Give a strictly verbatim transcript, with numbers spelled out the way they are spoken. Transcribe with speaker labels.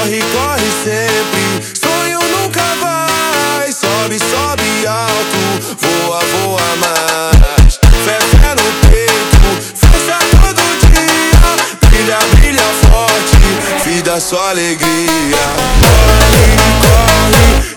Speaker 1: corre, corre sempre. Sonho nunca vai. Sobe, sobe alto. Voa, voa mais. Fé, fé no peito. Força todo dia. Brilha, brilha forte. Vida, só alegria. Corre, corre.